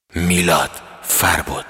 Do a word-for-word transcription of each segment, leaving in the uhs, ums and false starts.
میلاد فربود.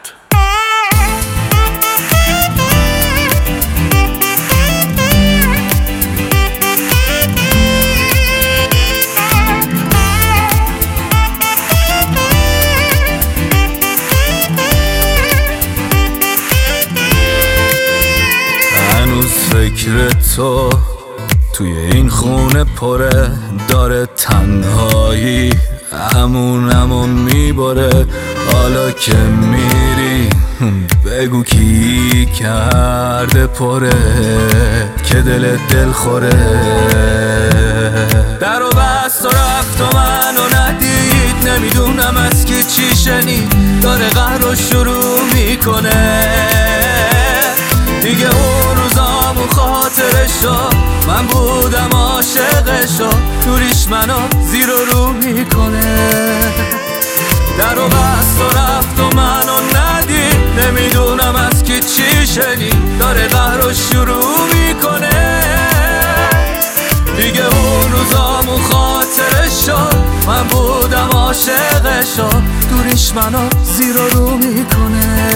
هنوز فکر تو توی این خونه پره، داره تنهایی همونمو میباره. حالا که میری بگو کی کرده پره که دل دل خوره. در و بست و رفت و منو ندید، نمیدونم از کی چی شنید، داره قهر رو شروع میکنه دیگه. اون روزامو خاطرشو من بودم عاشقشو، دوریش منو زیر و رو میکنه. در و بست و رفت و منو ندید، نمیدونم از کی چی شنید، داره قهر رو شروع میکنه دیگه. اون روزامو خاطرشو من بودم عاشقشو، دوریش منو زیر و رو میکنه.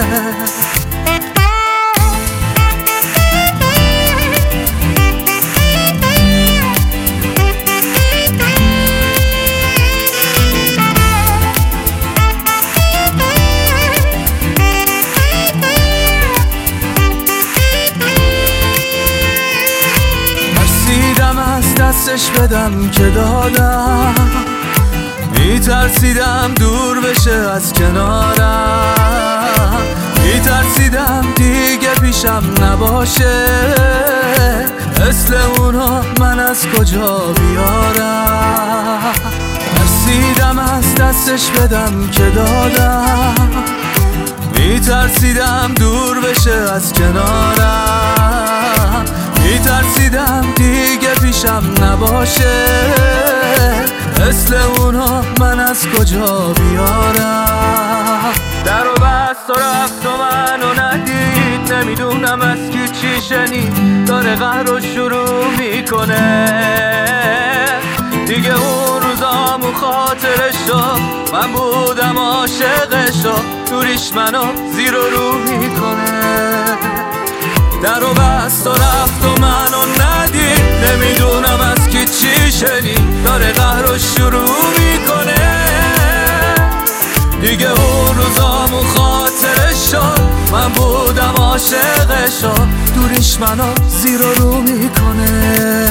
از دستش بدم که دادم، میترسیدم دور بشه از کنارم، میترسیدم دیگه پیشم نباشه، مثل اونا من از کجا بیارم. ترسیدم از دستش بدم که دادم، میترسیدم دور بشه از کنارم، میترسیدم دیگه پیشم نباشه، مثل اونا من از کجا بیارم. در و بست و رفت و منو ندید، نمیدونم از کی چی شنید، داره قهر رو شروع میکنه دیگه. اون روزامو خاطرشو من بودم عاشقشو، دوریش منو زیر و رو میکنه. در و بست و رفت و منو ندید، نمیدونم از کی چی شنید، داره قهر رو شروع میکنه دیگه. اون روزامو خاطرشو من بودم عاشقشو، دوریش منو زیر و رو میکنه.